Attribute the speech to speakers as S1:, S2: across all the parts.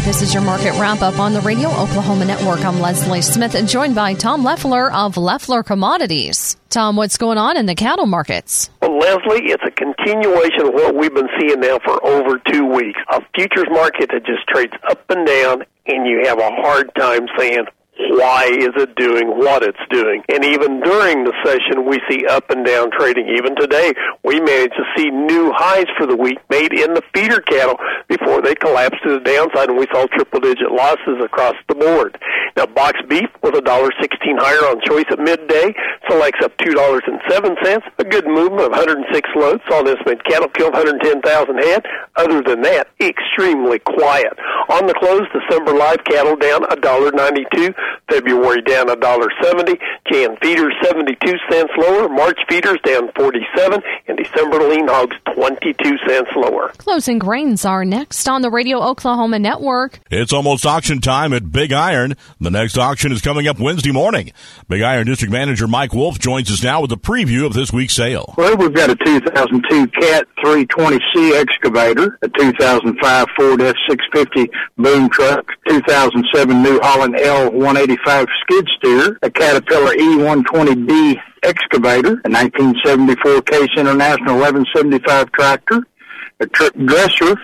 S1: This is your market wrap-up on the Radio Oklahoma Network. I'm Leslie Smith, joined by Tom Leffler of Leffler Commodities. Tom, what's going on in the cattle markets?
S2: Well, Leslie, it's a continuation of what we've been seeing now for over 2 weeks. A futures market that just trades up and down, and you have a hard time saying, why is it doing what it's doing? And even during the session, we see up and down trading. Even today, we managed to see new highs for the week made in the feeder cattle before they collapsed to the downside, and we saw triple-digit losses across the board. Now, box beef was $1.16 higher on choice at midday. Selects up $2.07. A good movement of 106 loads. Saw this mid cattle kill 110,000 head. Other than that, extremely quiet. On the close, December live cattle down $1.92. February down $1.70. Jan feeders 72 cents lower. March feeders down 47. And December lean hogs 22 cents lower.
S1: Closing grains are next on the Radio Oklahoma Network.
S3: It's almost auction time at Big Iron. The next auction is coming up Wednesday morning. Big Iron District Manager Mike Wolf joins us now with a preview of this week's sale.
S4: Well, we've got a 2002 Cat 320C excavator, a 2005 Ford F650 boom truck, 2007 New Holland L185 skid steer, a Caterpillar E120B excavator, a 1974 Case International 1175 tractor, a Dresser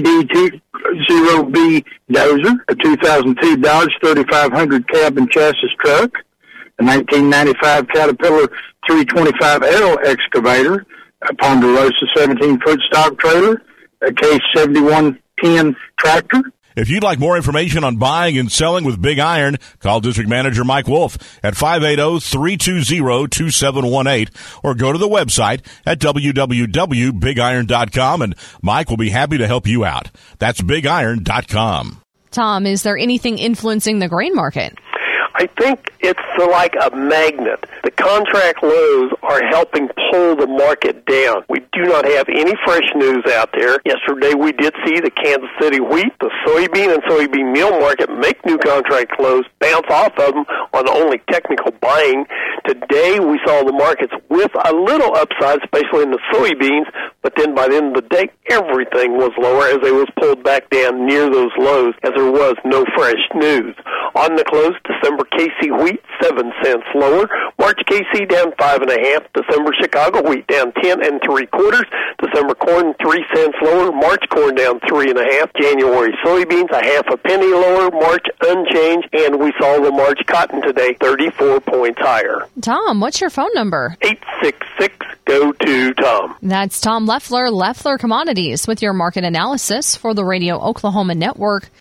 S4: TD0B dozer, a 2002 Dodge 3500 cab and chassis truck, a 1995 Caterpillar 325L excavator, a Ponderosa 17-foot stock trailer, a Case 7110 tractor.
S3: If you'd like more information on buying and selling with Big Iron, call District Manager Mike Wolf at 580-320-2718 or go to the website at www.bigiron.com, and Mike will be happy to help you out. That's bigiron.com.
S1: Tom, is there anything influencing the grain market?
S2: I think it's like a magnet. The contract lows are helping pull the market down. We do not have any fresh news out there. Yesterday we did see the Kansas City wheat, the soybean and soybean meal market make new contract lows, bounce off of them on only technical buying. Today we saw the markets with a little upside, especially in the soybeans, but then by the end of the day, everything was lower as it was pulled back down near those lows as there was no fresh news. On the close, December KC wheat 7 cents lower. March KC down 5.5. December Chicago wheat down 10 3/4. December corn 3 cents lower. March corn down 3.5. January soybeans a half a penny lower. March unchanged, and we saw the March cotton today 34 points higher.
S1: Tom, what's your phone number?
S2: 866-GO-TO-TOM.
S1: That's Tom Leffler, Leffler Commodities, with your market analysis for the Radio Oklahoma Network.